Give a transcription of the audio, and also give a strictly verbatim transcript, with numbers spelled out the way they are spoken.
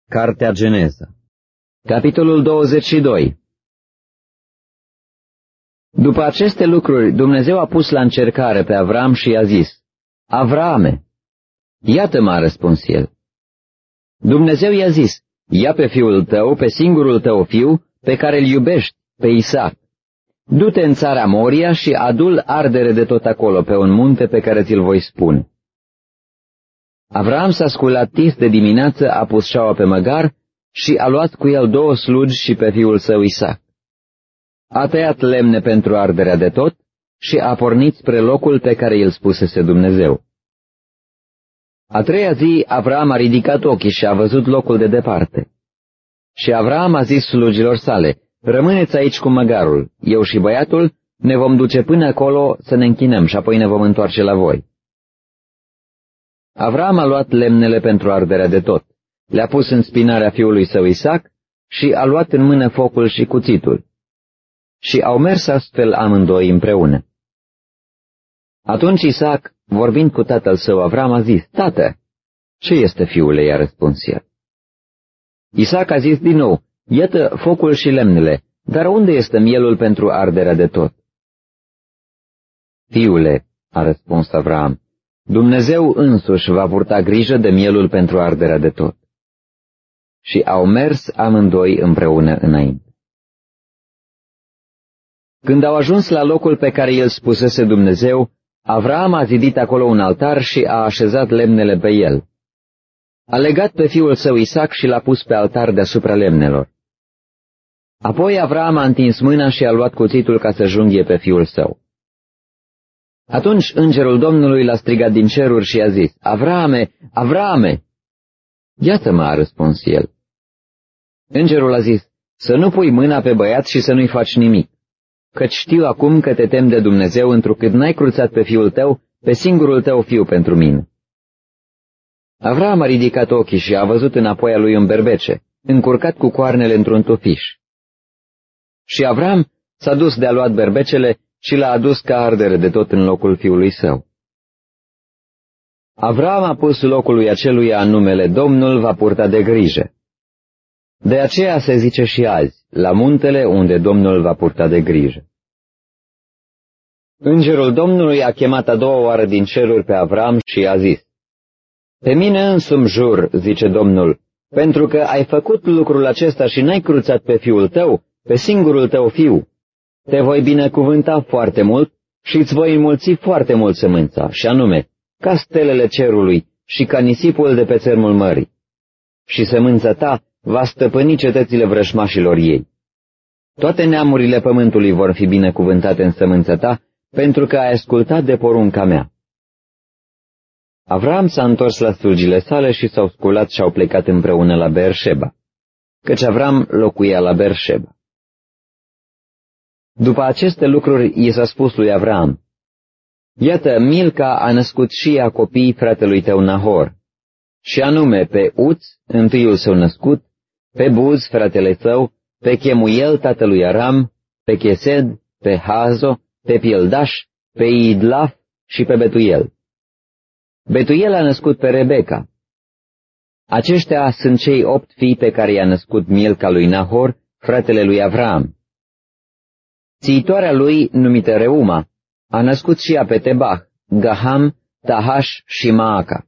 Cartea Geneza, capitolul douăzeci și doi. După aceste lucruri, Dumnezeu a pus la încercare pe Avram și i-a zis: Avrame! Iată-mă, a răspuns el. Dumnezeu i-a zis: ia pe fiul tău, pe singurul tău fiu, pe care îl iubești, pe Isaac. Du-te în țara Moria și adu-l ardere de tot acolo, pe un munte pe care ți-l voi spune. Avram s-a sculat tis de dimineață, a pus șaua pe măgar și a luat cu el două slugi și pe fiul său Isaac. A tăiat lemne pentru arderea de tot și a pornit spre locul pe care îl spusese Dumnezeu. A treia zi, Avram a ridicat ochii și a văzut locul de departe. Și Avram a zis slugilor sale: rămâneți aici cu măgarul, eu și băiatul ne vom duce până acolo să ne închinăm și apoi ne vom întoarce la voi. Avram a luat lemnele pentru arderea de tot, le-a pus în spinarea fiului său Isaac și a luat în mână focul și cuțitul. Și au mers astfel amândoi împreună. Atunci Isaac, vorbind cu tatăl său Avram, a zis: tată, ce este, fiule? I-a răspuns el. Isaac a zis din nou: iată focul și lemnele, dar unde este mielul pentru arderea de tot? Fiule, a răspuns Avram, Dumnezeu însuși va purta grijă de mielul pentru arderea de tot. Și au mers amândoi împreună înainte. Când au ajuns la locul pe care el spusese Dumnezeu, Avram a zidit acolo un altar și a așezat lemnele pe el. A legat pe fiul său Isaac și l-a pus pe altar deasupra lemnelor. Apoi Avram a întins mâna și a luat cuțitul ca să junghie pe fiul său. Atunci îngerul Domnului l-a strigat din ceruri și a zis: Avrame, Avrame! Iată-mă, a răspuns el. Îngerul a zis: să nu pui mâna pe băiat și să nu-i faci nimic, căci știu acum că te tem de Dumnezeu, întrucât n-ai cruțat pe fiul tău, pe singurul tău fiu pentru mine. Avram a ridicat ochii și a văzut înapoi a lui un berbece, încurcat cu coarnele într-un tufiș. Și Avram s-a dus de-a luat berbecele și l-a adus ca ardere de tot în locul fiului său. Avram a pus locului aceluia numele Domnul va purta de grijă. De aceea se zice și azi, la muntele unde Domnul va purta de grijă. Îngerul Domnului a chemat a doua oară din ceruri pe Avram și a zis: pe mine însumi jur, zice Domnul, pentru că ai făcut lucrul acesta și n-ai cruțat pe fiul tău, pe singurul tău fiu, te voi binecuvânta foarte mult și îți voi înmulți foarte mult sămânța, și anume, ca stelele cerului și ca nisipul de pe țărmul mării. Și sămânța ta va stăpâni cetățile vrășmașilor ei. Toate neamurile pământului vor fi binecuvântate în sămânța ta, pentru că ai ascultat de porunca mea. Avram s-a întors la slugile sale și s-au sculat și au plecat împreună la Beersheba, căci Avram locuia la Beersheba. După aceste lucruri i s-a spus lui Avram: iată, Milca a născut și ea copiii fratelui tău Nahor, și anume pe Uț, întâiul său născut, pe Buz, fratele său, pe Chemuel, tatălui Aram, pe Chesed, pe Hazo, pe Pildaș, pe Idlaf și pe Betuel. Betuel a născut pe Rebecca. Aceștia sunt cei opt fii pe care i-a născut Milca lui Nahor, fratele lui Avram. Țiitoarea lui, numită Reuma, a născut și ea pe Tebah, Gaham, Tahaș și Maaca.